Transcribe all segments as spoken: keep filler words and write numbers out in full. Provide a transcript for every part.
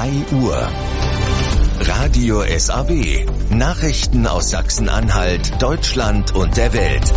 zwei Uhr. Radio S A W. Nachrichten aus Sachsen-Anhalt, Deutschland und der Welt.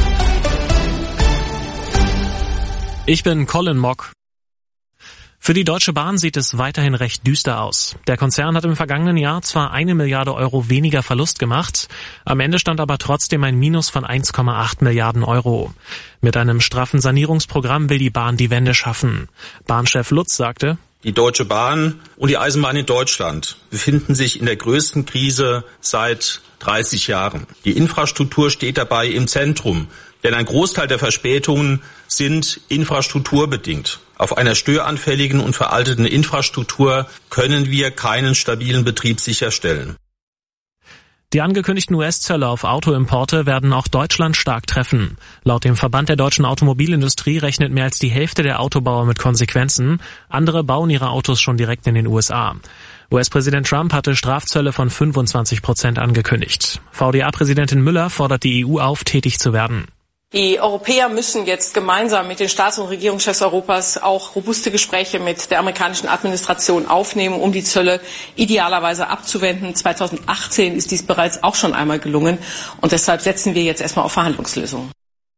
Ich bin Colin Mock. Für die Deutsche Bahn sieht es weiterhin recht düster aus. Der Konzern hat im vergangenen Jahr zwar eine Milliarde Euro weniger Verlust gemacht, am Ende stand aber trotzdem ein Minus von eins Komma acht Milliarden Euro. Mit einem straffen Sanierungsprogramm will die Bahn die Wende schaffen. Bahnchef Lutz sagte: Die Deutsche Bahn und die Eisenbahn in Deutschland befinden sich in der größten Krise seit dreißig Jahren. Die Infrastruktur steht dabei im Zentrum, denn ein Großteil der Verspätungen sind infrastrukturbedingt. Auf einer störanfälligen und veralteten Infrastruktur können wir keinen stabilen Betrieb sicherstellen. Die angekündigten U S-Zölle auf Autoimporte werden auch Deutschland stark treffen. Laut dem Verband der deutschen Automobilindustrie rechnet mehr als die Hälfte der Autobauer mit Konsequenzen. Andere bauen ihre Autos schon direkt in den U S A. U S-Präsident Trump hatte Strafzölle von fünfundzwanzig Prozent angekündigt. V D A-Präsidentin Müller fordert die E U auf, tätig zu werden. Die Europäer müssen jetzt gemeinsam mit den Staats- und Regierungschefs Europas auch robuste Gespräche mit der amerikanischen Administration aufnehmen, um die Zölle idealerweise abzuwenden. zweitausendachtzehn ist dies bereits auch schon einmal gelungen und deshalb setzen wir jetzt erstmal auf Verhandlungslösungen.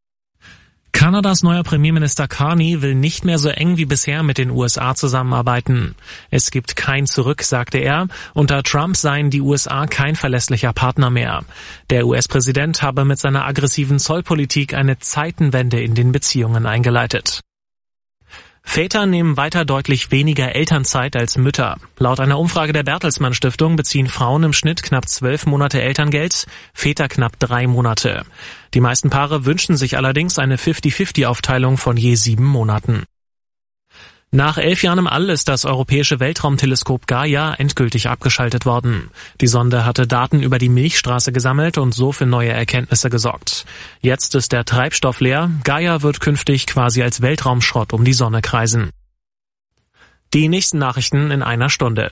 Kanadas neuer Premierminister Carney will nicht mehr so eng wie bisher mit den U S A zusammenarbeiten. Es gibt kein Zurück, sagte er. Unter Trump seien die U S A kein verlässlicher Partner mehr. Der U S-Präsident habe mit seiner aggressiven Zollpolitik eine Zeitenwende in den Beziehungen eingeleitet. Väter nehmen weiter deutlich weniger Elternzeit als Mütter. Laut einer Umfrage der Bertelsmann Stiftung beziehen Frauen im Schnitt knapp zwölf Monate Elterngeld, Väter knapp drei Monate. Die meisten Paare wünschen sich allerdings eine fünfzig fünfzig Aufteilung von je sieben Monaten. Nach elf Jahren im All ist das europäische Weltraumteleskop Gaia endgültig abgeschaltet worden. Die Sonde hatte Daten über die Milchstraße gesammelt und so für neue Erkenntnisse gesorgt. Jetzt ist der Treibstoff leer. Gaia wird künftig quasi als Weltraumschrott um die Sonne kreisen. Die nächsten Nachrichten in einer Stunde.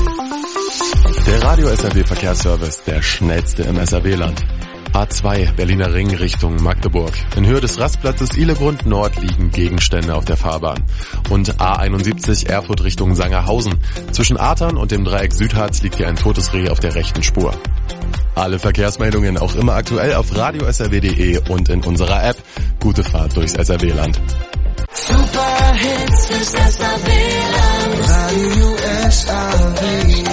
Der Radio S R W Verkehrsservice, der schnellste im S R W-Land. A zwei Berliner Ring Richtung Magdeburg. In Höhe des Rastplatzes Ihlebrunn Nord liegen Gegenstände auf der Fahrbahn. Und A einundsiebzig Erfurt Richtung Sangerhausen. Zwischen Artern und dem Dreieck Südharz liegt hier ein totes Reh auf der rechten Spur. Alle Verkehrsmeldungen auch immer aktuell auf radio s r w punkt d e und in unserer App. Gute Fahrt durchs S R W-Land. Super Hits fürs S R W-Land. Radio S R W.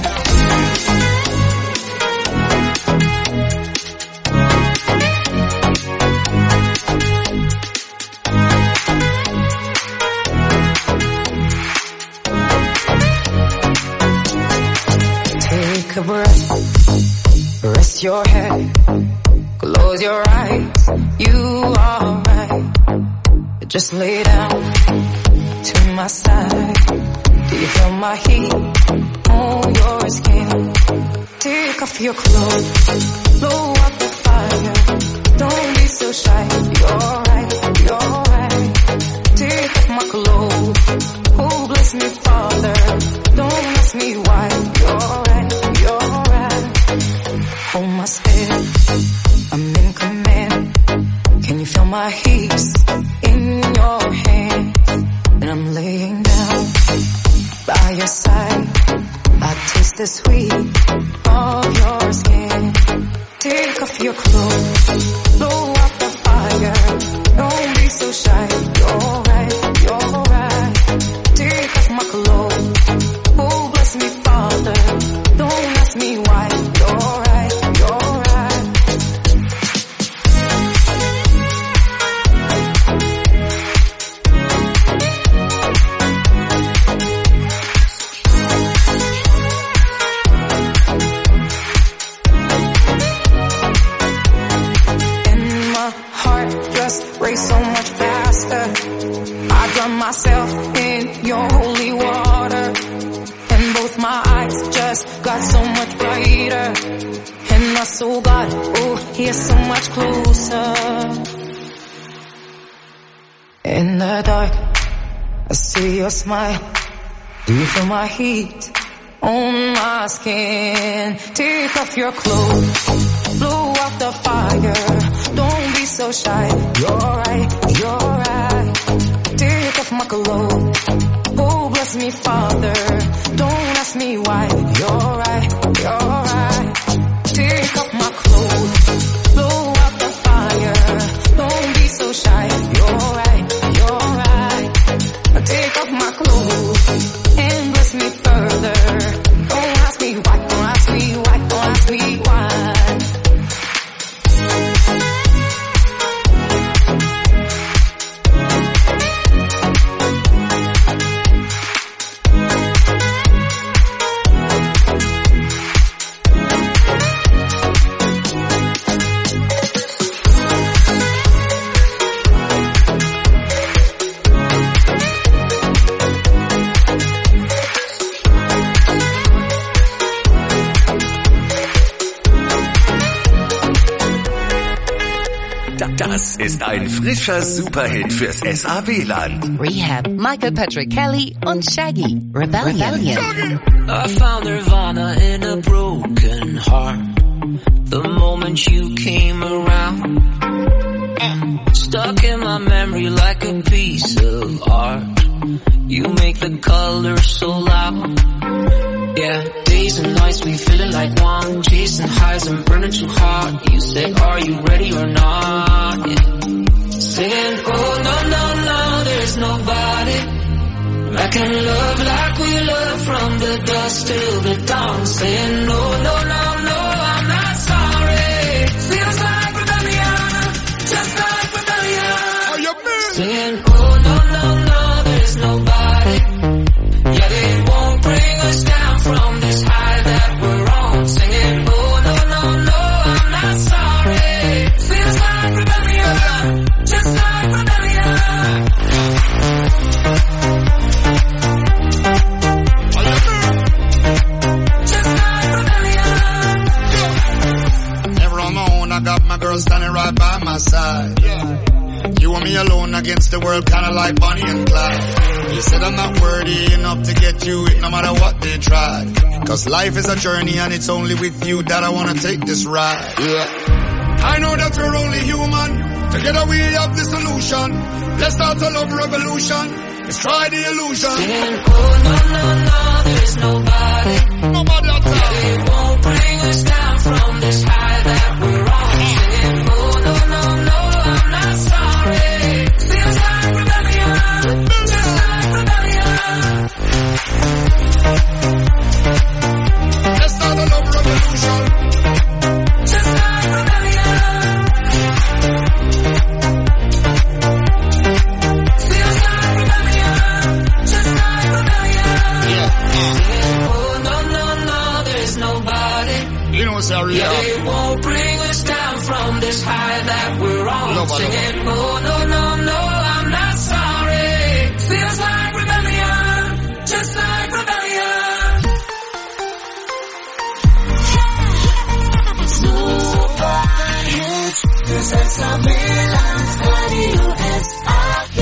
Take a breath, rest your head, close your eyes, you are right. Just lay down to my side. Do you feel my heat on your skin? Take off your clothes, blow out the fire. Don't be so shy, you're right, you're right. Take off my clothes, oh bless me Father. Don't ask me why, you're right, you're right. Hold my step, I'm in command. Can you feel my heat in your hands? And I'm laying down by your side. I taste the sweet of your skin. Take off your clothes, blow out the fire. Don't be so shy, you're right, you're right. Take off my clothes, oh bless me Father. Don't ask me why, you're right, you're right. Race so much faster. I drown myself in your holy water, and both my eyes just got so much brighter, and my soul got, oh, here so much closer. In the dark, I see your smile. Do you feel my heat on my skin? Take off your clothes, blow out the fire. Don't be so shy, you're right, you're right. Take off my clothes, oh bless me Father. Don't ask me why. You're right, you're right. Take off my clothes, blow out the fire. Don't be so shy. You're right, you're right. Take off my clothes and bless me further. Don't ask me why, don't ask me why, don't ask me why. Das ist ein frischer Superhit fürs S A W-Land. Rehab, Michael Patrick Kelly und Shaggy, Rebellion. Rebellion. I found Nirvana in a broken heart. The moment you came around, stuck in my memory like a piece of art. You make the colors so loud. Yeah, days and nights we feeling like one, chasing highs and burning too hard. You say, are you ready or not? Yeah. Saying, oh no, no, no, there's nobody I can love like we love from the dusk till the dawn. Saying, no, no, no, no, I'm not sorry. Feels like rebellion, just like rebellion. Saying, oh no, no, no, there's nobody. Yeah, they won't bring us down from this high that we're on. Singing, oh no, no, no, I'm not sorry. Feels like rebellion, just like rebellion. Just like rebellion. Never alone, I got my girl standing right by my side. Yeah. You and me alone against the world, kinda like Bonnie and Clyde. You said I'm not worthy enough to get you it no matter what they tried. Cause life is a journey and it's only with you that I wanna take this ride. Yeah. I know that we're only human. Together we have the solution. Let's start a love revolution. Let's try the illusion. Saying, oh no, no, no, there's nobody. Nobody outside. Yeah, they won't bring us down from this high that we're on. Saying, oh no, no, no, I'm not sorry. Feels like rebellion, just like rebellion. Let's start a love revolution. Just like rebellion. Feels like rebellion, just like rebellion. Yeah. Oh no, no, no, there's nobody. You know, sorry, yeah, they won't bring us down from this high that we're on. Nobody. Singing, oh no, no, no, I'm not sorry. Feels like rebellion, just like rebellion. Super Hits, das S A W-Land, Radio S A W.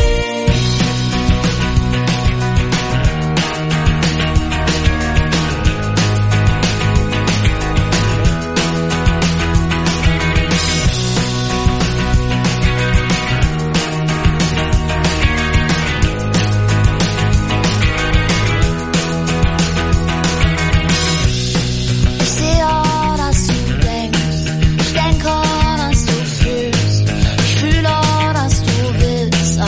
Denk an, dass du fühlst, ich fühle, dass du willst.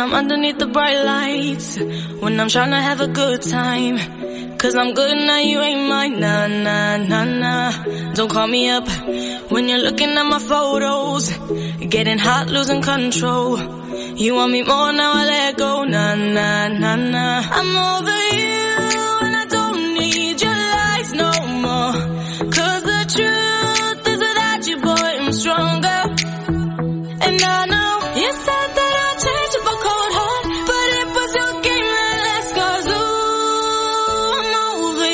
I'm underneath the bright lights, when I'm trying to have a good time. Cause I'm good now, you ain't mine, nah, nah, nah, nah. Don't call me up when you're looking at my photos, getting hot, losing control. You want me more, now I let go, nah, nah, nah, nah. I'm over you and I don't need your lies no more. Cause the truth is without you, boy, I'm stronger. And I know you said that I'd change up a cold heart, but it was your game that last, cause ooh, I'm over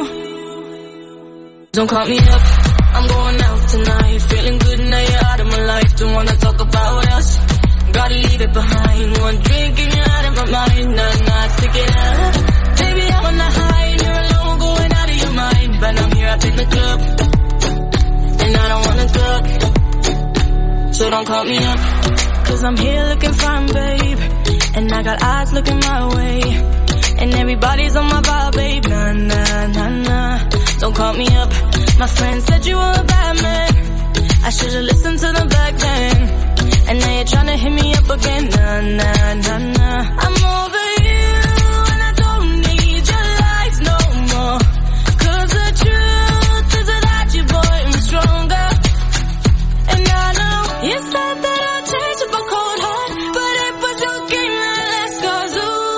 you. Don't call me up, I'm going out tonight, feeling good now you're out of my life. Don't wanna talk about us, gotta leave it behind. One drink and you're out of my mind, nah, nah, take it out. Baby, I'm on the high and you're alone, going out of your mind. But I'm here up in the club, and I don't wanna talk, so don't call me up. Cause I'm here looking fine, babe, and I got eyes looking my way, and everybody's on my vibe, babe, nah, nah, nah, nah. Don't call me up, my friend said you were a bad man, I should've listened to them back then. And now you're tryna hit me up again, nah, nah, nah, nah. I'm over you, and I don't need your lies no more. Cause the truth is without you, boy, I'm stronger. And I know you said that I'd change up a cold heart, but it was your game that last, cause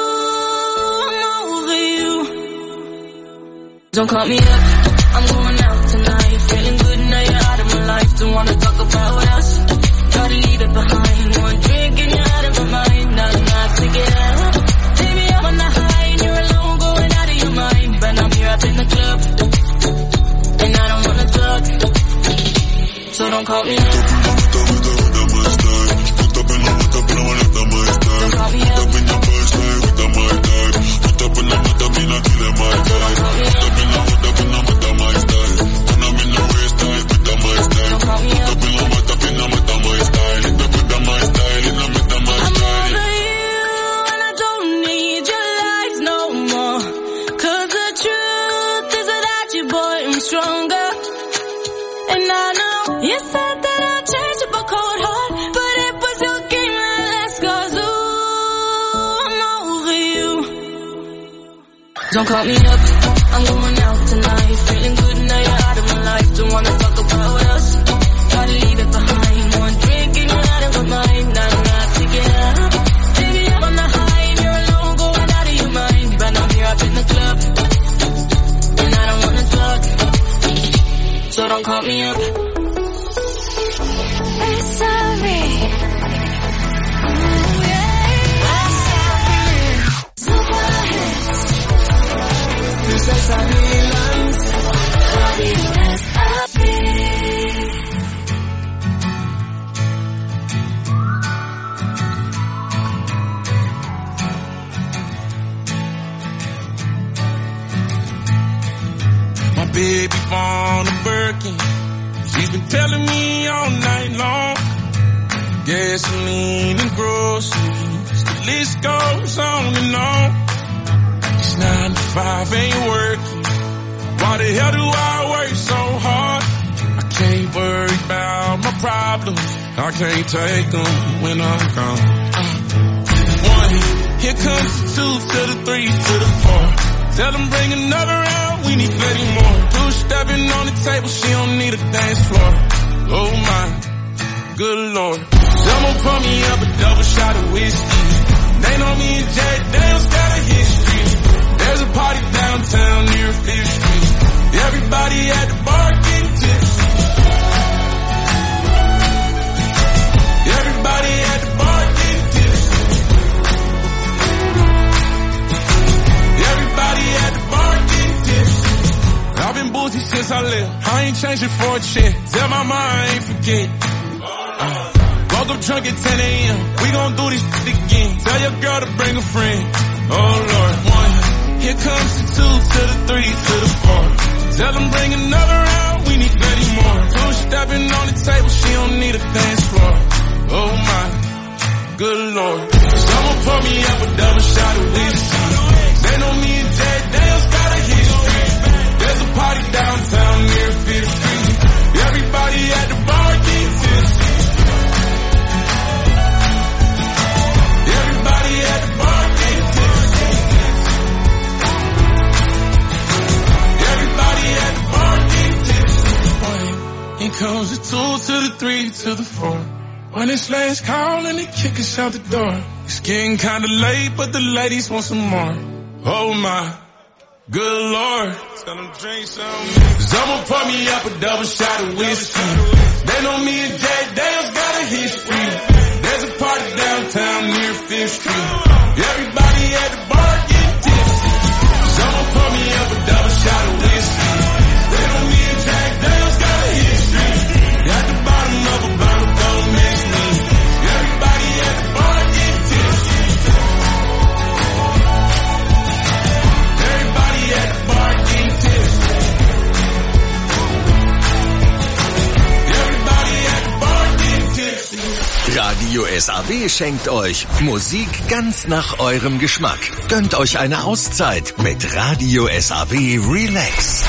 ooh, I'm over you. Don't call me up, I'm going out tonight, feeling good now you're out of my life. Don't wanna talk about us, gotta leave it behind. One drink and you're out of my mind, nah, nah, take it out. Baby, I'm on the high and you're alone, going out of your mind. But I'm here up in the club, and I don't wanna talk, so don't call me up. Don't call me up. Don't call me up, I'm going out tonight, feeling good now you're out of my life. Don't wanna talk about us, gotta leave it behind. One drink and you're out of my mind, nah, nah, take it out. Baby, I'm on the high and you're alone, going out of your mind. But I'm here up in the club, and I don't wanna talk, so don't call me up. I'm sorry. My baby born a Birkin, she's been telling me all night long. Gasoline and groceries, the list goes on and on. It's nine to five, ain't working. Why the hell do I work so hard? I can't worry about my problems, I can't take them when I'm gone. Uh, one, here comes the two to the three to the four. Tell them bring another round, we need plenty more. Two stepping on the table, she don't need a dance floor. Oh my, good lord. Someone pour me up a double shot of whiskey. They know me and Jay Dale's got a history. There's a party downtown near Fifth Street. Everybody at the bar getting tipsy. Everybody at the bar getting tipsy. Everybody at the bar getting tipsy. I've been boozy since I left, I ain't changing for a check. Tell my mind I ain't forget. Uh, woke up drunk at ten a.m. We gon' do this shit again. Tell your girl to bring a friend. Oh Lord, one. Here comes the two to the three to the four. Tell them bring another round, we need plenty more. Two stepping on the table, she don't need a dance floor. Oh my, good lord. Someone pour me up a double shot of whiskey. They know me and Jay Dale's got a history. There's a party downtown near Fifth Street. Everybody at the bar getting tipsy. Everybody the three to the four. When it's last call and they kick us out the door. It's getting kinda late, but the ladies want some more. Oh my, good Lord. Tell them drink some. Cause I'ma pour me up a double shot of whiskey. They know me and Jack Dale's got a history. There's a party downtown near Fifth Street. Everybody at the bar getting tipsy. So I'ma pour me up a double shot of whiskey. They know me and Jack Dale's got a history. Got the bottom of a bottle, don't miss me. Everybody at the bar getting tipsy. Everybody at the bar getting tipsy. Everybody at the bar getting tipsy. Radio S A W schenkt euch Musik ganz nach eurem Geschmack. Gönnt euch eine Auszeit mit Radio S A W Relax.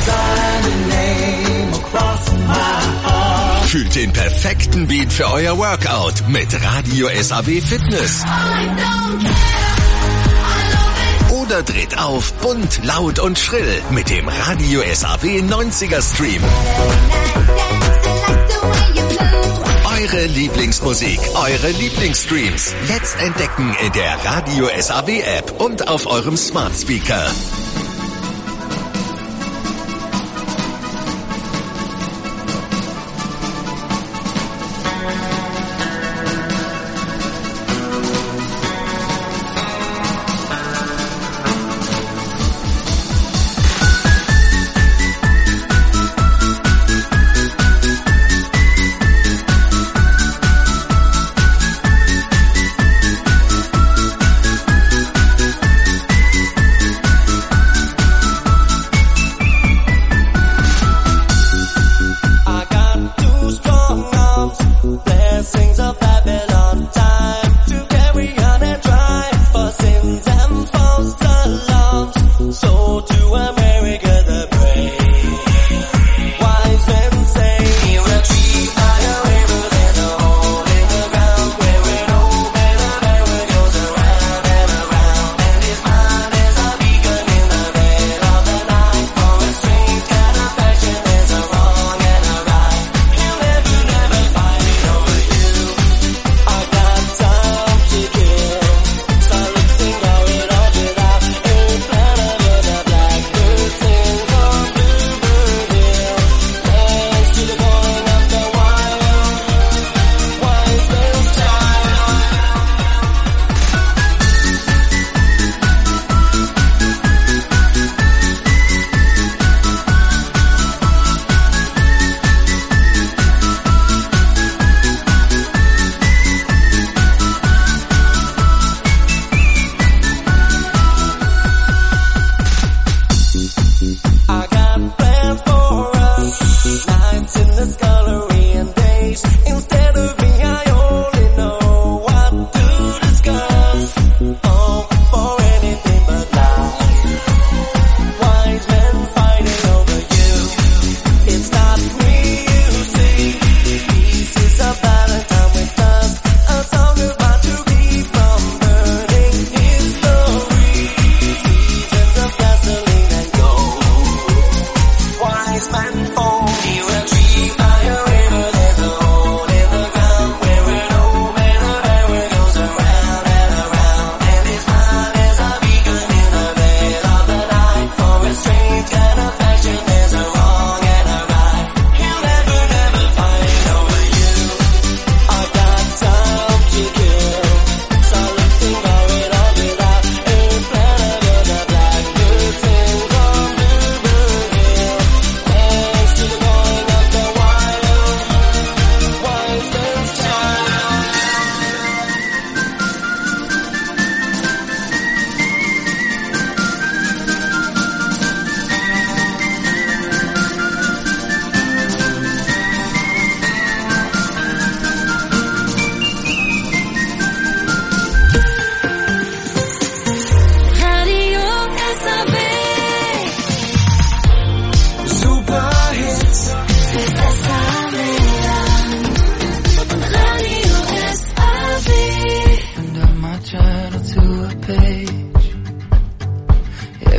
Fühlt den perfekten Beat für euer Workout mit Radio S A W Fitness. Oder dreht auf bunt, laut und schrill mit dem Radio S A W neunziger Stream. Eure Lieblingsmusik, eure Lieblingsstreams. Jetzt entdecken in der Radio S A W App und auf eurem Smart Speaker.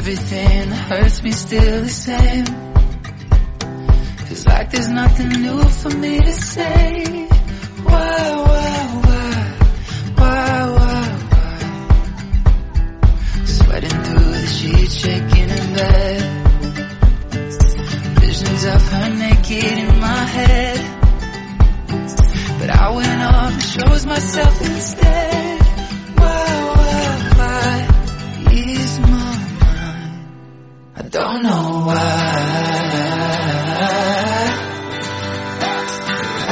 Everything that hurts me still the same. Feels like there's nothing new for me to say why, why, why, why, why, why? Sweating through the sheets, shaking in bed. Visions of her naked in my head. But I went off and chose myself instead. Why, why, why is my mind? I don't know why. I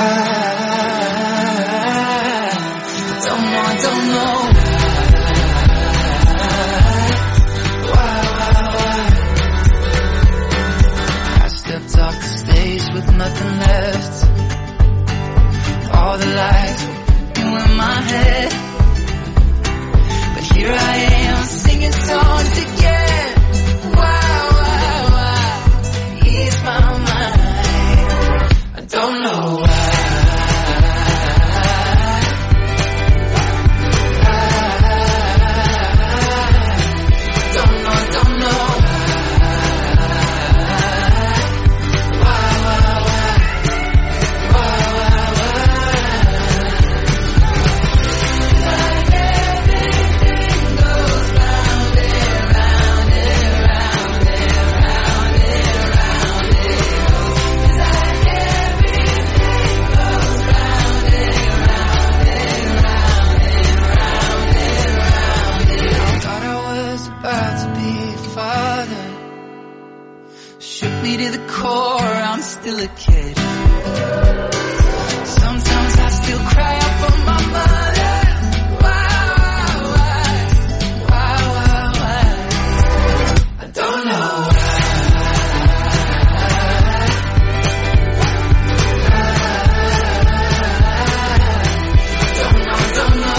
don't know, I don't know why, why, why. I stepped off the stage with nothing left. All the lights were in my head. But here I am singing songs again. Why, why, why is my mind? I don't know why. To the core, I'm still a kid. Sometimes I still cry out for my mother. Why, why, why, why, why? I don't know why. Don't know, don't know.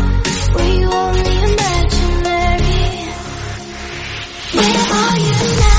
Where are you now?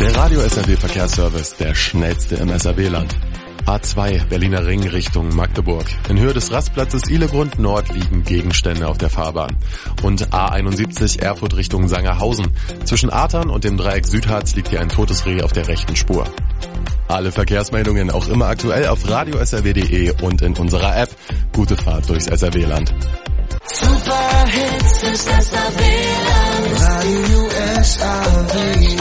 Der Radio S R W Verkehrsservice, der schnellste im S R W-Land. A zwei Berliner Ring Richtung Magdeburg. In Höhe des Rastplatzes Ilegrund Nord liegen Gegenstände auf der Fahrbahn. Und A einundsiebzig Erfurt Richtung Sangerhausen. Zwischen Artern und dem Dreieck Südharz liegt hier ein totes Reh auf der rechten Spur. Alle Verkehrsmeldungen auch immer aktuell auf radio s r w punkt d e und in unserer App. Gute Fahrt durchs S R W-Land. Super Hits fürs S R W-Land. Radio S R W.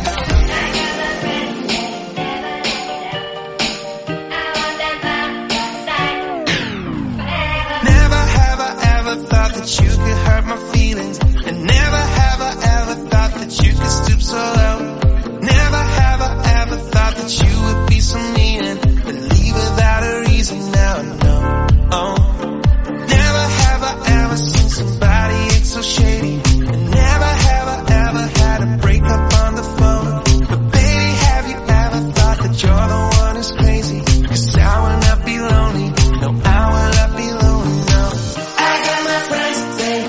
That you could hurt my feelings, and never have I ever thought that you could stoop so low. Never have I ever thought that you would be so mean and leave without a reason. Now I know. Oh, never have I ever seen somebody act so shady, and never have I ever had a breakup on the phone. But baby, have you ever thought that you're the one who's crazy? 'Cause I will not be lonely. No, I will not be lonely. No, I got my friends.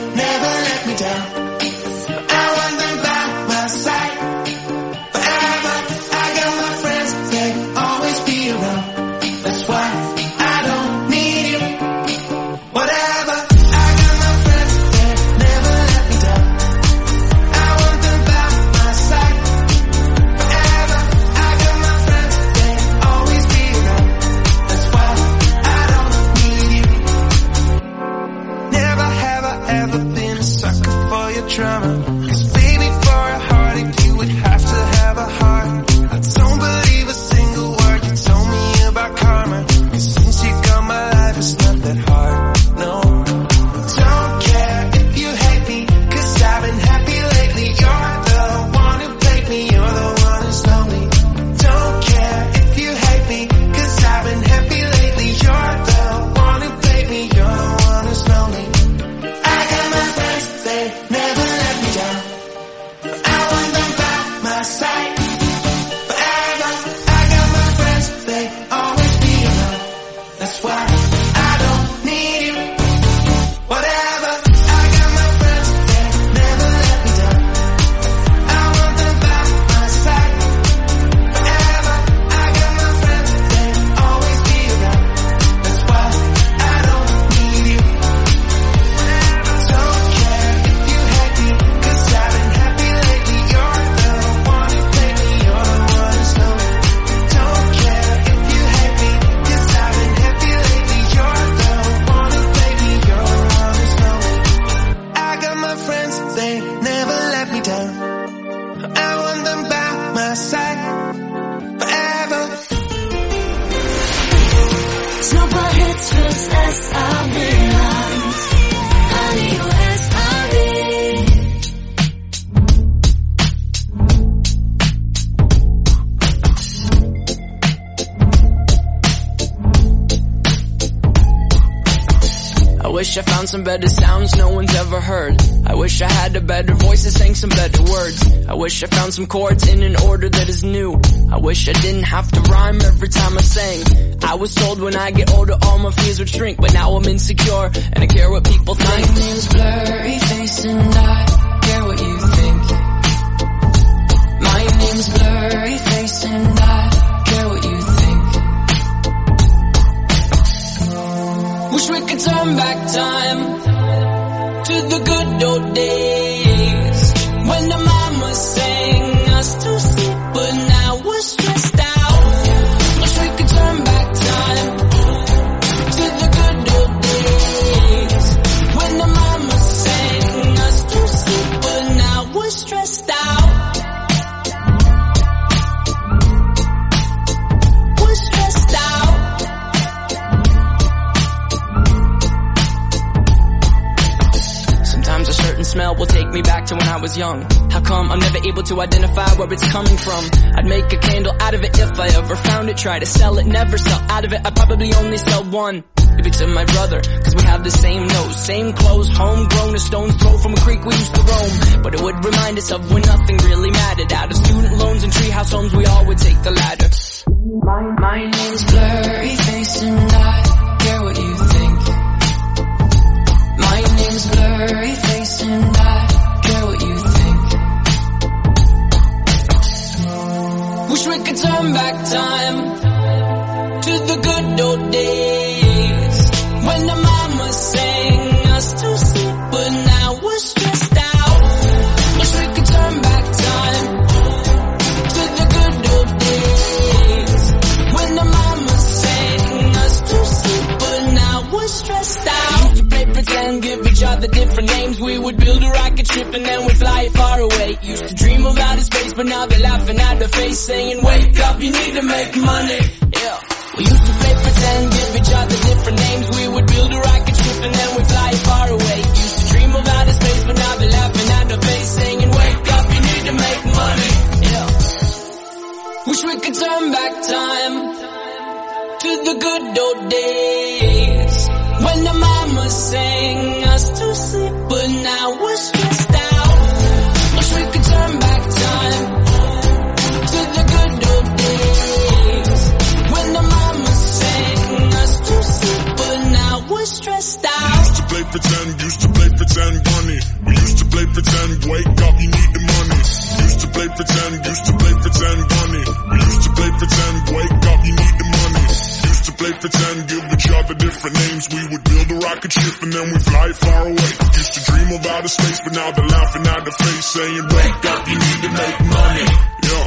I found some better sounds no one's ever heard. I wish I had a better voice that sang some better words. I wish I found some chords in an order that is new. I wish I didn't have to rhyme every time I sang. I was told when I get older all my fears would shrink, but now I'm insecure and I care what people think. My name's Blurry Face and I care what you think. My name's Blurry Face and I care what you think. Wish we could turn back time to the good old days when the mama sang us to sleep, but now we're stressed out. Wish we could turn back time to the good old days when the mama sang us to sleep, but now we're stressed out. We're stressed out. Sometimes a certain smell will take me back to when I was young. How come I'm never able to identify where it's coming from? I'd make a candle out of it if I ever found it. Try to sell it, never sell out of it. I'd probably only sell one. Maybe to my brother, cause we have the same nose, same clothes, homegrown, a stone's throw from a creek we used to roam. But it would remind us of when nothing really mattered. Out of student loans and treehouse homes, we all would take the ladder. My, my name's Blurry Face and I care what you think. My name's Blurry Face and I care what you think. pretend, give each other different names. We would build a rocket ship and then we'd fly far away. Used to dream of outer space, but now they're laughing at the face, saying, wake up, you need to make money. Yeah. We used to play pretend, give each other different names. We would build a rocket ship and then we'd fly far away. Used to dream of outer space, but now they're laughing at the face, saying, wake up, you need to make money. Yeah. Wish we could turn back time to the good old days when the mama sang us to sleep, but now we're stressed out. Wish we could turn back time to the good old days when the mama sang us to sleep, but now we're stressed out. We used to play pretend, used to play pretend, bunny. We used to play pretend, wake up, you need the money. Used to play pretend, used to play pretend, bunny. We used to play pretend, wake up, you need the money. Used to play pretend, give each other different names. We would build a rocket ship and then we fly far away. Used to dream of outer space, but now they're laughing at the face, saying, wake up, you need to make money. Yeah.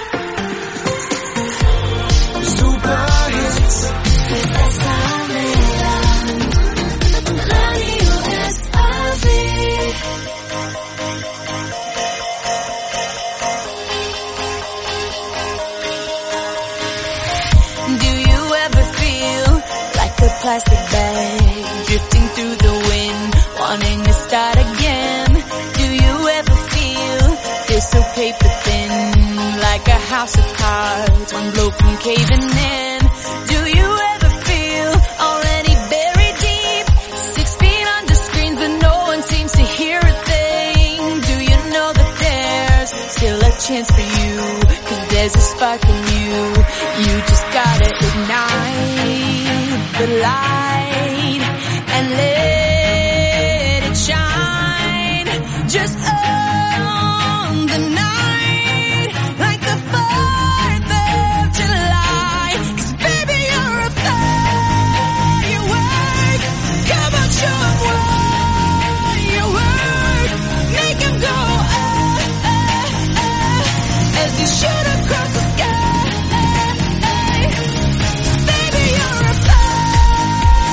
Super hits. That's how they run. Radio S R V. Plastic bag drifting through the wind, wanting to start again. Do you ever feel feel so paper thin, like a house of cards, one blow from caving in? Do you ever feel already buried deep, six feet under screens, but no one seems to hear a thing? Do you know that there's still a chance for you, 'cause there's a spark in you, you just gotta ignite the light and let it shine just on the night, like the fourth of July. 'Cause baby, you're a firework. Come on, show 'em what you work. Make 'em go oh, oh, oh, as you shoot across the sky. Baby, you're a firework.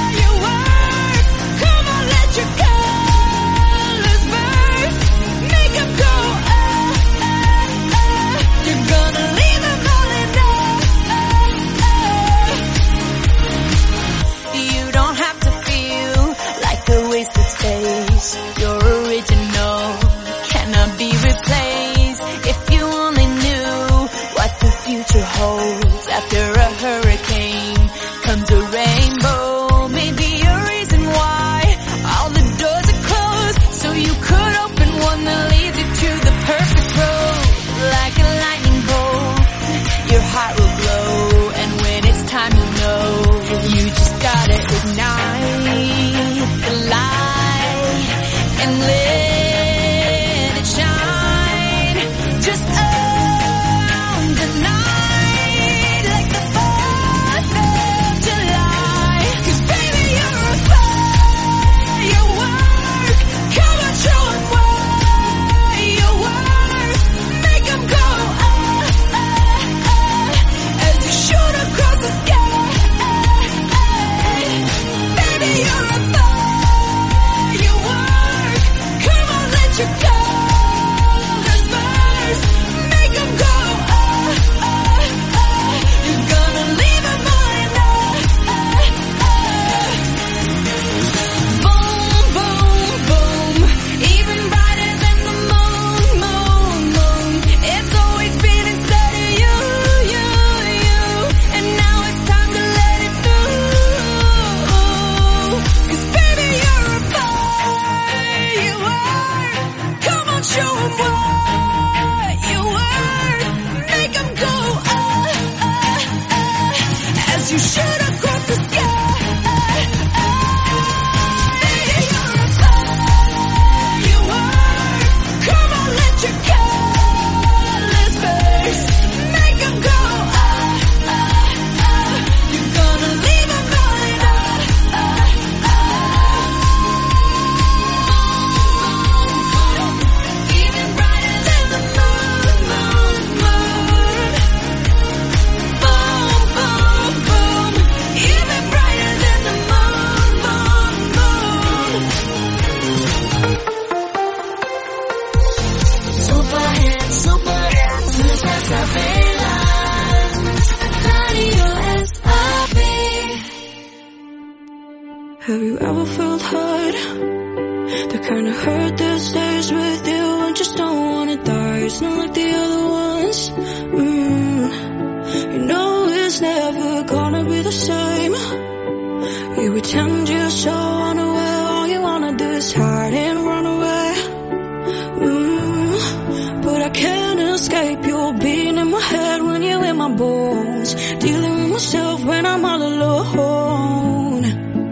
felt hurt. The kind of hurt that stays with you and just don't wanna die. It's not like the other ones. Mm. You know it's never gonna be the same. You pretend you're so unaware. All you wanna do is hide and run away. Mm. But I can't escape your being in my head when you're in my bones. Dealing with myself when I'm all alone.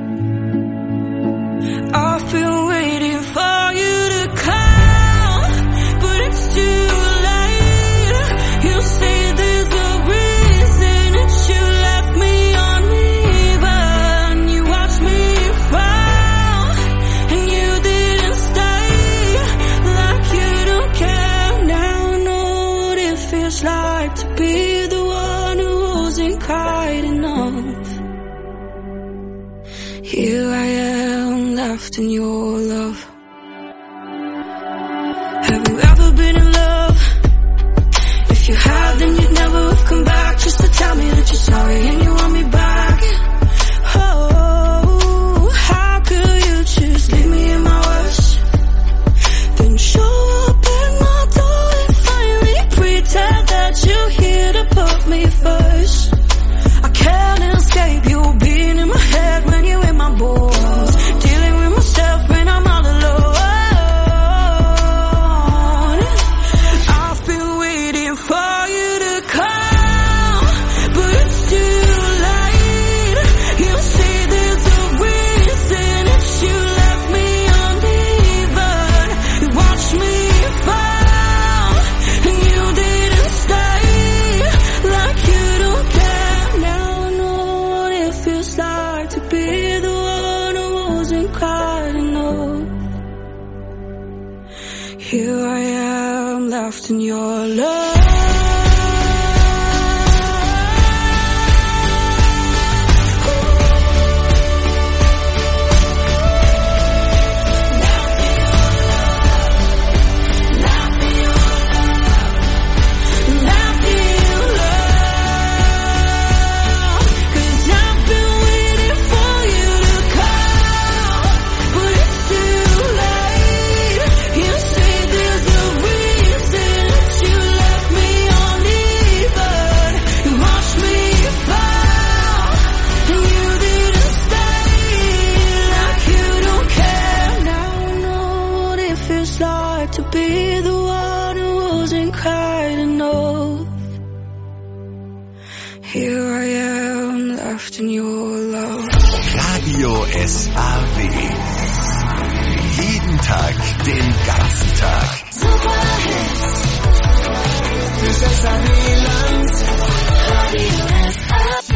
I've been waiting for you to come, but it's too late. You say there's a reason that you left me uneven. You watched me fall, and you didn't stay. Like you don't care. Now I know what it feels like to be the one who wasn't kind enough. Here I am, left in your love. Have you ever been in love? If you have, then you'd never have come back just to tell me that you're sorry and you want me back. Oh, how could you just leave me in my worst? Then show up at my door and finally pretend that you're here to put me first. I can't escape you being in my head when you're in my bones. Dealing with myself when I'm all alone. I've been waiting for you to come, but it's too late. You say there's a reason that you left me uneven. You watched me fall, and you didn't stay. Like you don't care. Now I know what it feels like to be the one who wasn't kind enough. Here I am, left in your love. To be the one who wasn't kind enough. Here I am, left in your love. Radio S A W. Jeden Tag, den ganzen Tag. Superhits. Fürs S A W-Land. Radio S A W.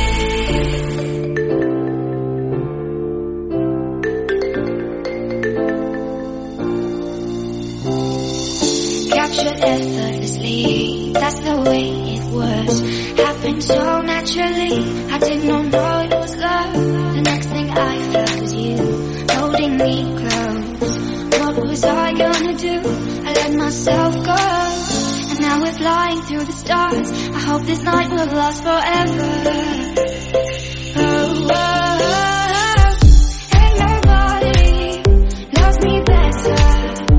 Captured effortlessly, that's the way it was. Happened so naturally, I did not know it was love. The next thing I felt was you, holding me close. What was I gonna do? I let myself go, and now we're flying through the stars. I hope this night will last forever. Oh, oh, oh. Ain't nobody loves me better.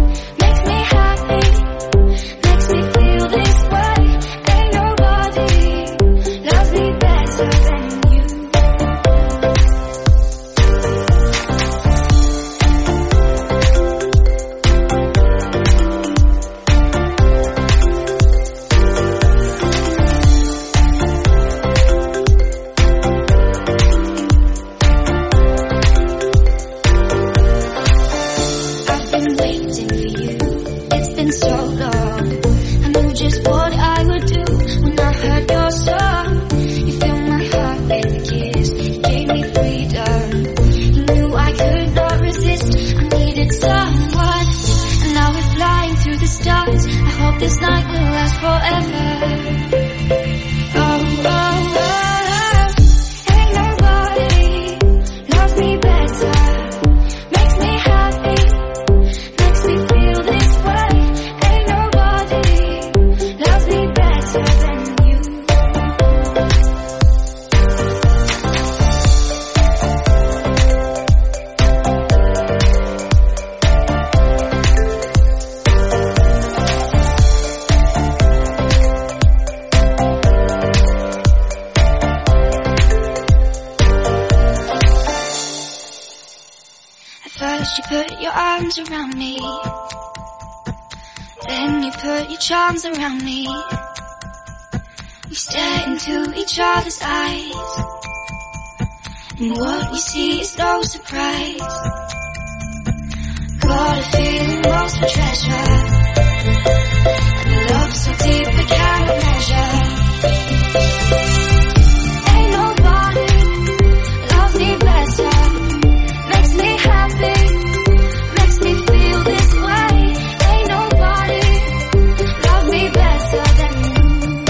This night will last forever. Oh, oh, oh, oh. Ain't nobody loves me better. Makes me happy, makes me feel this way. Ain't nobody loves me better than you. First you put your arms around me, then you put your charms around me. We stare into each other's eyes, and what we see is no surprise. Got a feeling lost for treasure, and a love so deep we cannot measure. Ain't nobody loves me better, makes me happy, makes me feel this way. Ain't nobody love me better than you.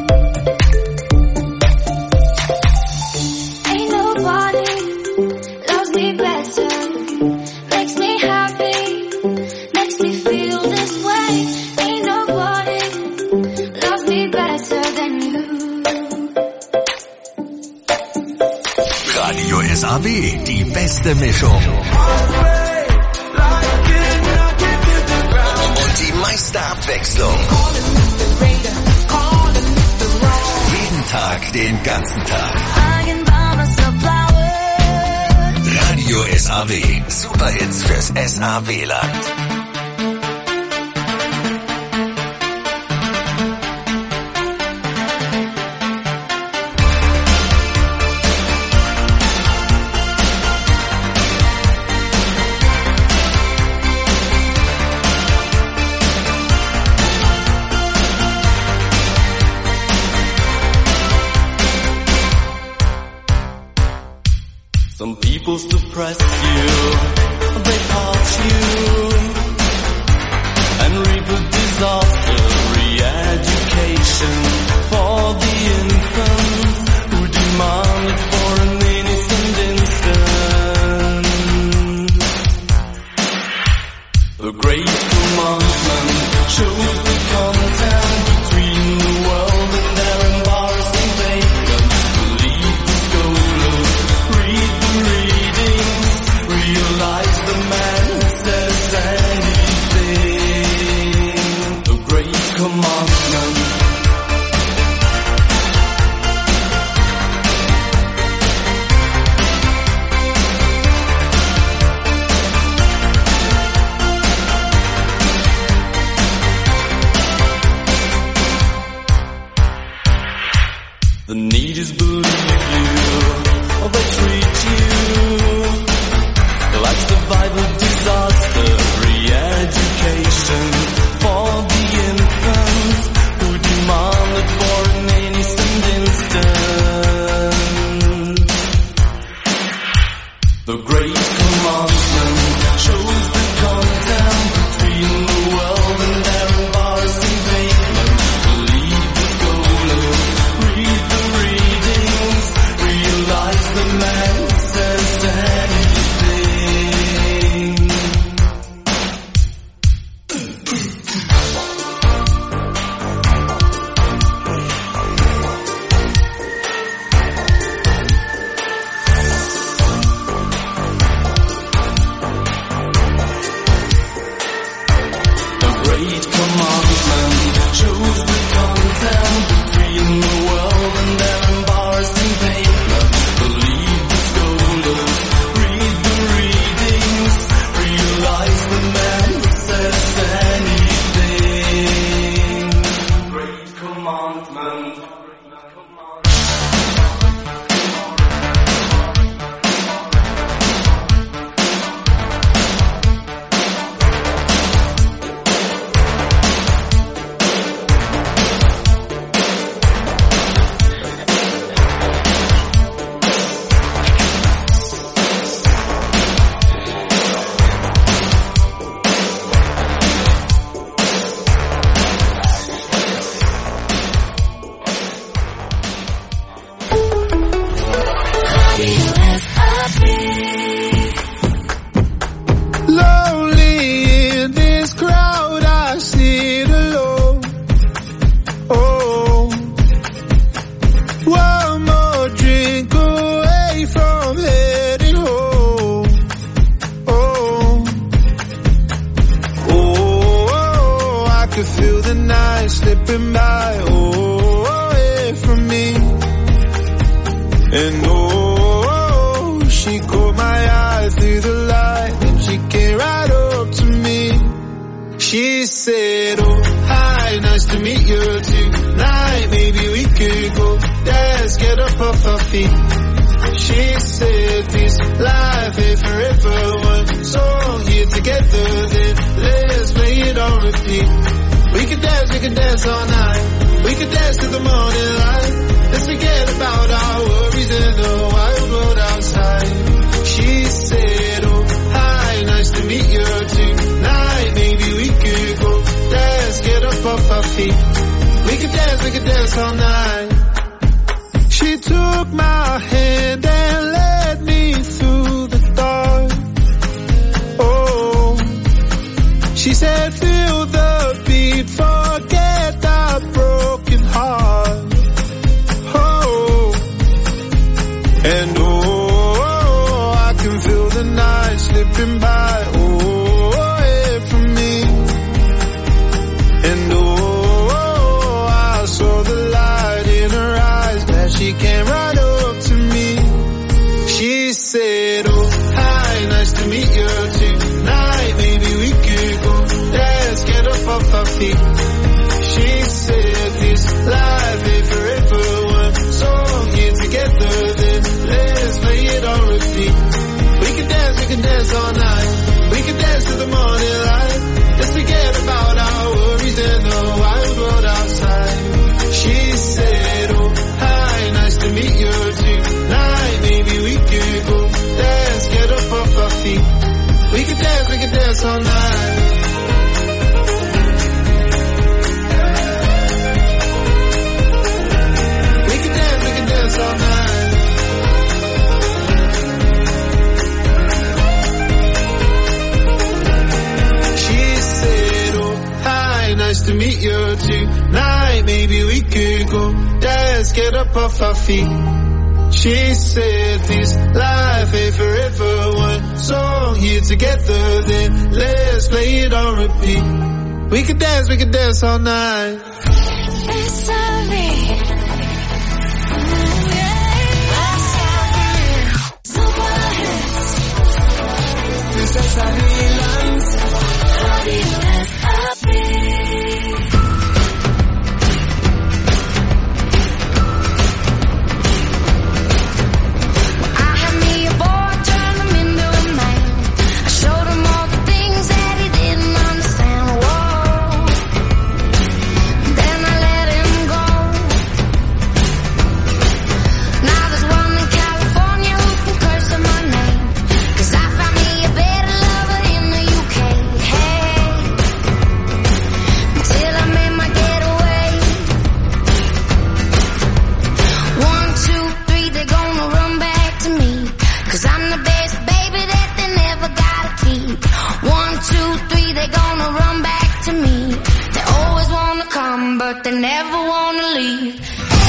Ain't nobody loves me better, makes me happy, makes me feel this way. Ain't nobody loves me better than you. Radio S A W, die beste Mischung. Und die meiste Abwechslung. Jeden Tag, den ganzen Tag. Radio S A W, Superhits fürs S A W-Land. Some people suppress you, they part you, and reap a disaster. Re-education for the infants who demand it for an innocent instant. The great commandment shows the content between the world and their embarrassing pavement. Believe the scholars, read the readings, realize the man who says anything. The great commandment. The need is believe you, or they treat you like survival disaster. Re-education for the infants who demand it for an innocent instant. The great commandment shows the content between the world and their embarrassing pavement. Believe the scholars, read the readings, realize the man who says anything. up off her feet. She said this life ain't forever. One song here together, then let's play it on repeat. We could dance, we could dance all night. We could dance till the morning light. Let's forget about our worries in the wild world outside. She said, oh, hi, nice to meet you tonight. Maybe we could go dance, get up off our feet. We could dance, we could dance all night. She took my hand and led me through the dark. Oh, she said, feel the beat, forget our broken heart. Oh, and oh, I can feel the night slipping by. Oh, away from me. And oh, I saw the light in her eyes. Glad she came right up to me. She said, oh, hi, nice to meet you tonight. Maybe we could go dance, get up off our feet. She said this life ain't forever. One song here together, then let's play it on repeat. We can dance, we can dance all night. We can dance till the morning light. Let's forget about our worries and the wild world outside. She said, oh, hi, nice to meet you tonight. Maybe we could go dance, get up off our feet. We can dance, we can dance all night. We can dance, we can dance all night. She said, oh, hi, nice to meet you tonight. Maybe we could go dance, get up off our feet. She said this life ain't forever. One song here together, then let's play it on repeat. We could dance, we could dance all night. S A V. This is a Land. Radio S A V. But they never wanna leave.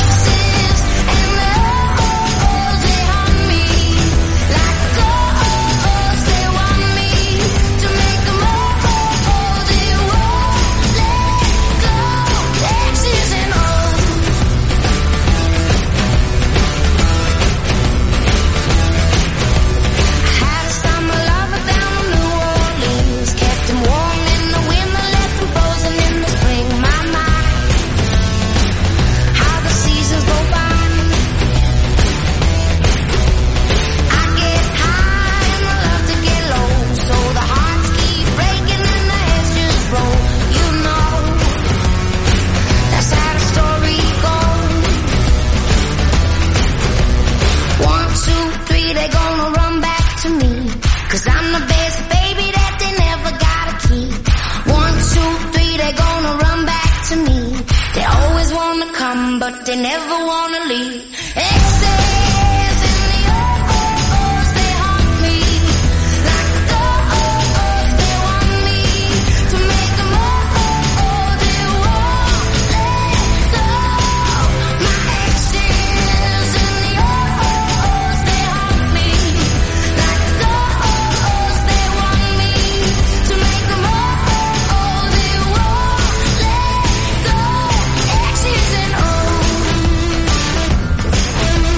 But they never wanna leave. Excess in the O's, they haunt me. Like the O's, they want me to make them all. They won't let go. My exes in the O's, they haunt me. Like the O's, they want me to make them all. They won't let go. Exes and O's.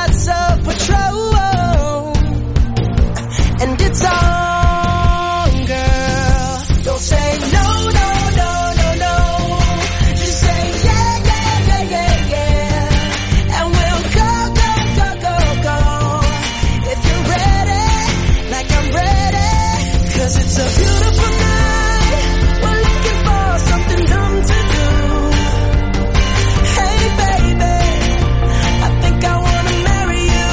lots of patrol, and it's on, girl. Don't say no, no, no, no, no. Just say yeah, yeah, yeah, yeah, yeah. And we'll go, go, go, go, go. If you're ready, like I'm ready, 'cause it's a beautiful night. We're looking for something dumb to do. Hey baby, I think I wanna marry you.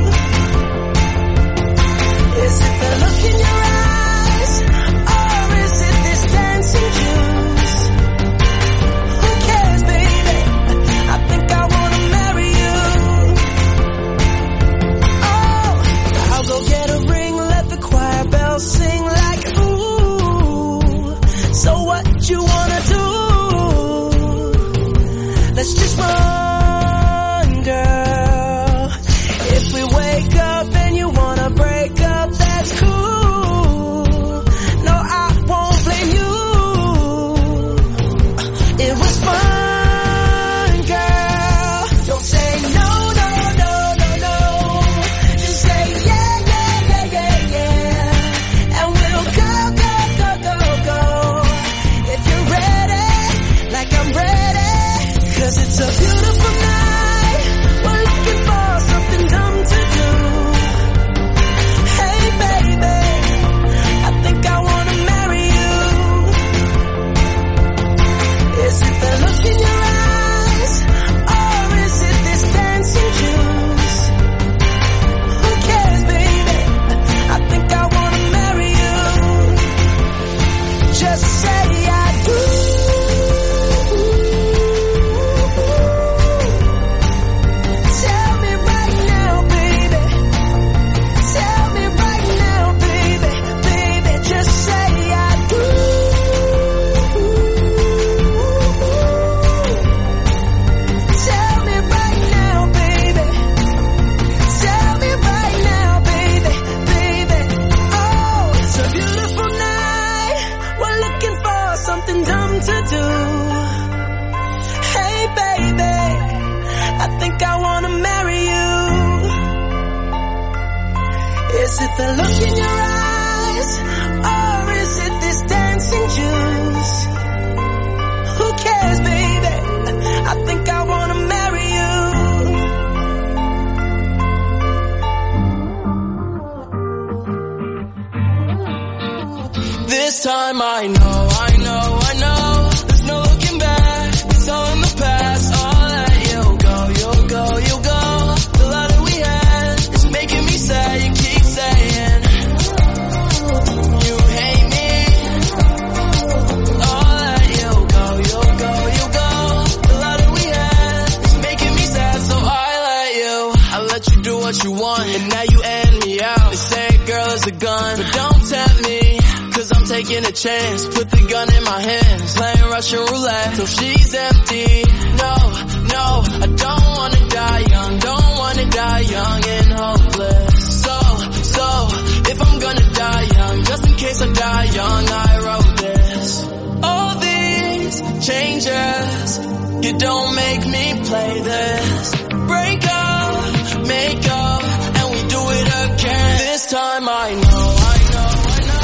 Is it the look in your eyes, or is it this dancing juice? Who cares, baby? I think I wanna marry you. Oh, I'll go get a ring, let the choir bells sing like ooh. So what you wanna do? Let's just run, girl. If we wake up and you wanna break up, that's cool. No, I won't blame you. It was fun, girl. Don't say no, no, no, no, no. Just say yeah, yeah, yeah, yeah, yeah. And we'll go, go, go, go, go. If you're ready, like I'm ready, 'cause it's a beautiful night. We're looking for something dumb to do. Hey baby, I think I wanna marry you. Is it the look in your eyes, or is it this dancing juice? Who cares, baby? I think I wanna marry you. Just say I do. Tell me right now, baby. Tell me right now, baby. Baby, just say I do. Tell me right now, baby. Tell me right now, baby. Baby, oh, it's a beautiful night. We're looking for something dumb to do. Hey baby, I think I wanna marry you. Is it the look in your eyes, or is it this dancing juice? Who cares, baby? I think I wanna marry you. This time I know, I know, I know. There's no looking back. It's all in the past. I'll let you go, you'll go, you'll go. The love that we had is making me sad. You keep saying you hate me. I'll let you go, you'll go, you'll go. The love that we had is making me sad, so I let you. I let you do what you want, and now you end me out. They say a girl is a gun, but don't tempt me. 'Cause I'm taking a chance, put the gun in my hands, playing Russian roulette till she's empty. No, no, I don't wanna die young, don't wanna die young and hopeless. So, so, if I'm gonna die young, just in case I die young, I wrote this. All these changes, you don't make me play this. Break up, make up, and we do it again. This time I know, I know, I know.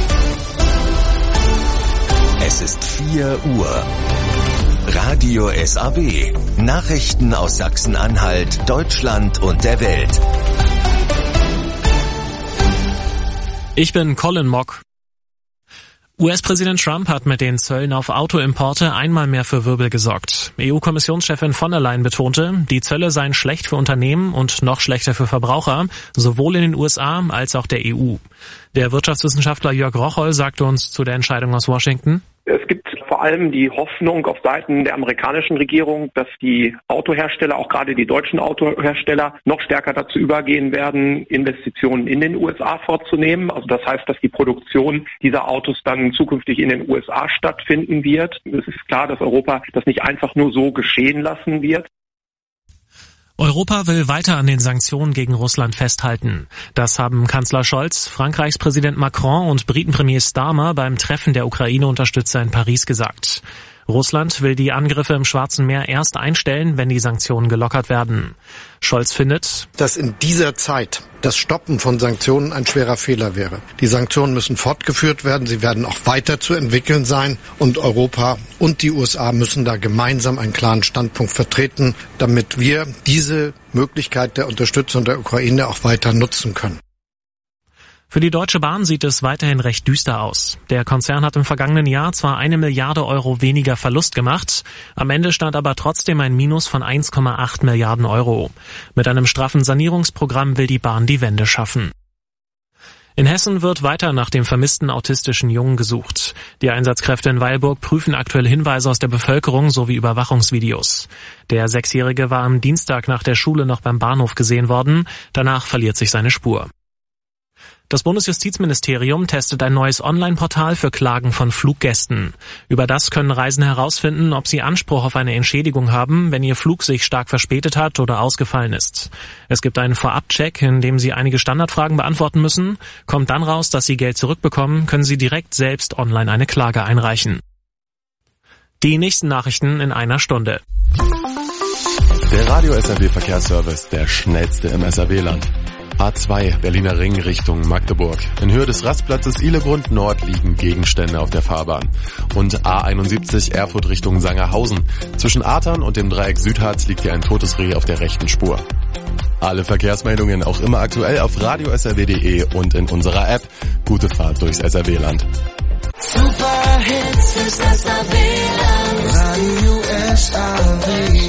Es ist vier Uhr. Radio S A W. Nachrichten aus Sachsen-Anhalt, Deutschland und der Welt. Ich bin Colin Mock. U S-Präsident Trump hat mit den Zöllen auf Autoimporte einmal mehr für Wirbel gesorgt. E U-Kommissionschefin von der Leyen betonte, die Zölle seien schlecht für Unternehmen und noch schlechter für Verbraucher, sowohl in den U S A als auch der E U. Der Wirtschaftswissenschaftler Jörg Rocholl sagte uns zu der Entscheidung aus Washington: Es gibt vor allem die Hoffnung auf Seiten der amerikanischen Regierung, dass die Autohersteller, auch gerade die deutschen Autohersteller, noch stärker dazu übergehen werden, Investitionen in den U S A vorzunehmen. Also das heißt, dass die Produktion dieser Autos dann zukünftig in den U S A stattfinden wird. Es ist klar, dass Europa das nicht einfach nur so geschehen lassen wird. Europa will weiter an den Sanktionen gegen Russland festhalten. Das haben Kanzler Scholz, Frankreichs Präsident Macron und Britenpremier Starmer beim Treffen der Ukraine-Unterstützer in Paris gesagt. Russland will die Angriffe im Schwarzen Meer erst einstellen, wenn die Sanktionen gelockert werden. Scholz findet, dass in dieser Zeit das Stoppen von Sanktionen ein schwerer Fehler wäre. Die Sanktionen müssen fortgeführt werden, sie werden auch weiter zu entwickeln sein und Europa und die U S A müssen da gemeinsam einen klaren Standpunkt vertreten, damit wir diese Möglichkeit der Unterstützung der Ukraine auch weiter nutzen können. Für die Deutsche Bahn sieht es weiterhin recht düster aus. Der Konzern hat im vergangenen Jahr zwar eine Milliarde Euro weniger Verlust gemacht, am Ende stand aber trotzdem ein Minus von eins Komma acht Milliarden Euro. Mit einem straffen Sanierungsprogramm will die Bahn die Wende schaffen. In Hessen wird weiter nach dem vermissten autistischen Jungen gesucht. Die Einsatzkräfte in Weilburg prüfen aktuell Hinweise aus der Bevölkerung sowie Überwachungsvideos. Der Sechsjährige war am Dienstag nach der Schule noch beim Bahnhof gesehen worden, danach verliert sich seine Spur. Das Bundesjustizministerium testet ein neues Online-Portal für Klagen von Fluggästen. Über das können Reisende herausfinden, ob sie Anspruch auf eine Entschädigung haben, wenn ihr Flug sich stark verspätet hat oder ausgefallen ist. Es gibt einen Vorab-Check, in dem Sie einige Standardfragen beantworten müssen. Kommt dann raus, dass Sie Geld zurückbekommen, können Sie direkt selbst online eine Klage einreichen. Die nächsten Nachrichten in einer Stunde. Der Radio S R W Verkehrsservice, der schnellste im S R W-Land. A zwei Berliner Ring Richtung Magdeburg. In Höhe des Rastplatzes Ilebrund Nord liegen Gegenstände auf der Fahrbahn. Und A einundsiebzig Erfurt Richtung Sangerhausen. Zwischen Artern und dem Dreieck Südharz liegt hier ein totes Reh auf der rechten Spur. Alle Verkehrsmeldungen auch immer aktuell auf radio s r w punkt d e und in unserer App. Gute Fahrt durchs S R W-Land. Super Hits fürs S R W-Land. Radio S R W.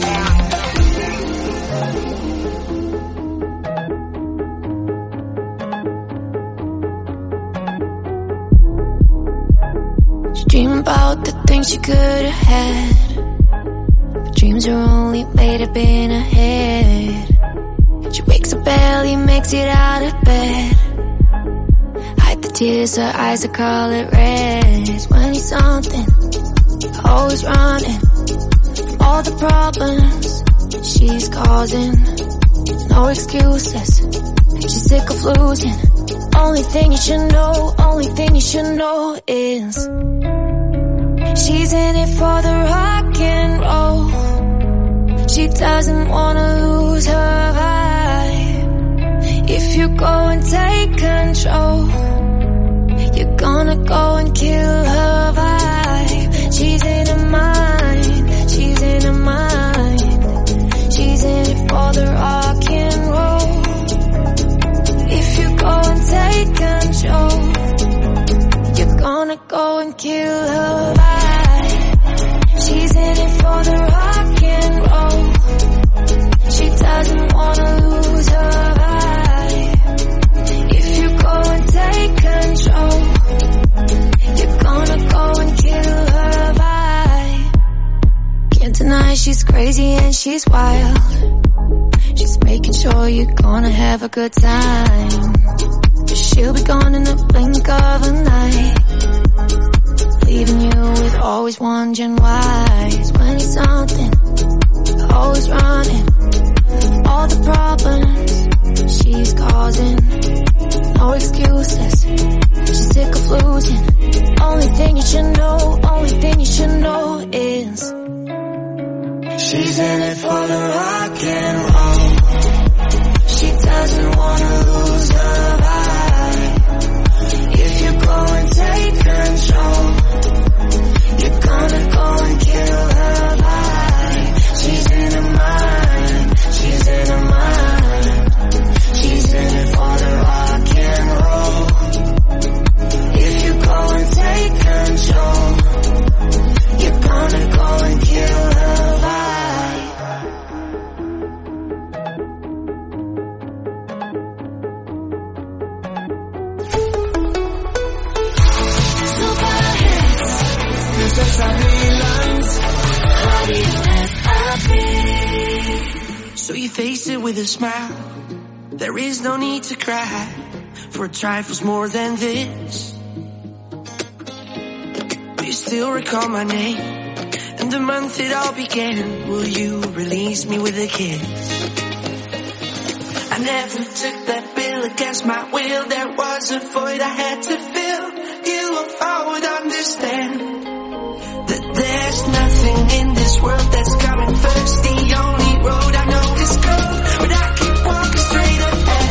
Dream about the things you could have had, but dreams are only made up in her head. She wakes up early, makes it out of bed, hide the tears, her eyes are color red. When he's something, always running from all the problems she's causing. No excuses, she's sick of losing. Only thing you should know, only thing you should know is she's in it for the rock and roll. She doesn't wanna lose her vibe. If you go and take control, you're gonna go and kill her vibe. She's in her mind, she's in her mind. She's in it for the rock and roll. If you go and take control, you're gonna go and kill her vibe. She's in it for the rock and roll. She doesn't wanna lose her vibe. If you go and take control, you're gonna go and kill her vibe. Can't deny she's crazy and she's wild. She's making sure you're gonna have a good time. But she'll be gone in the blink of an eye, leaving you with always wondering why. When he's something, always running all the problems she's causing. No excuses, she's sick of losing. Only thing you should know, only thing you should know is she's in it for the rock and roll. She doesn't wanna lose her vibe. If you go and take control, you're gonna go and kill her vibe. She's in her mind, she's in her mind. She's in it for the rock and roll. If you go and take control, you're gonna go and kill her vibe. So you face it with a smile. There is no need to cry, for it trifles more than this. Do you still recall my name and the month it all began? Will you release me with a kiss? I never took that bill against my will. There was a void I had to fill. You, if I would understand that there's there's nothing in this world that's coming first. The only road I know is gold, but I keep walking straight ahead.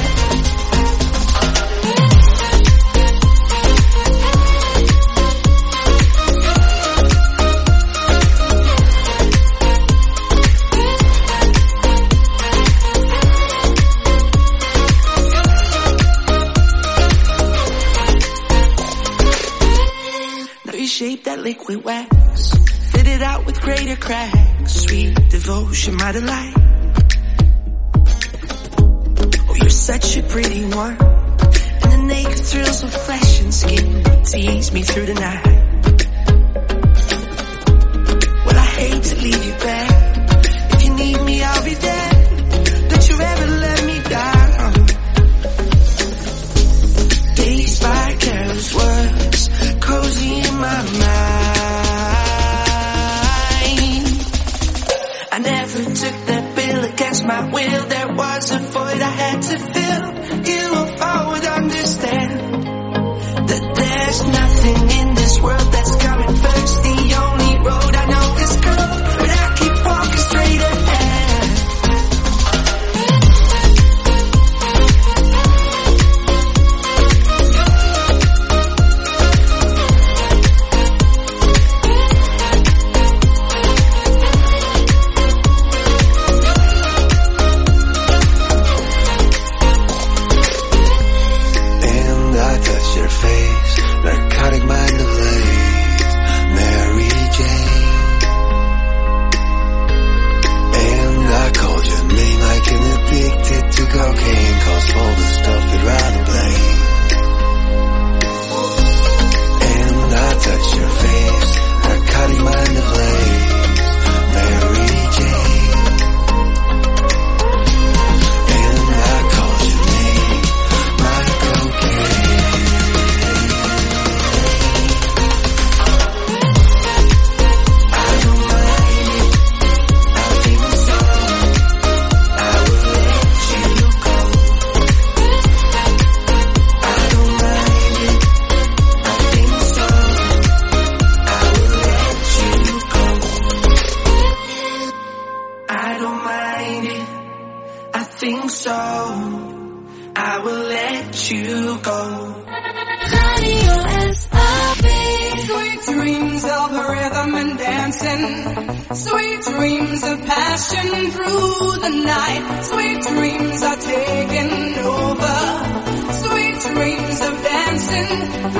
Shape that liquid wax, fit it out with greater cracks. Sweet devotion, my delight. Oh, you're such a pretty one, and the naked thrills of flesh and skin tease me through the night. Well, I hate to leave you back. If you need me, I'll be there. Don't you ever let me down. Dazed by careless words, cozy in my mind. I never took that bill against my will. There was a void I had to fill. You, if I would understand that there's nothing in this world that's coming first. The only road I know is gold, but I keep walking straight ahead. Cocaine calls for the stuff I'd rather blame. And I touch your face, narcotic mind ablaze, Mary Jane. And I called your name, my cocaine. I don't mind it, I think so. I will let you go. I don't mind it, I think so. I will let you go. I don't mind it, I think so. I will let you go. Radio S R V. Sweet dreams of rhythm and dancing. Sweet dreams of passion through the night. Sweet dreams are taking over. Sweet dreams of dancing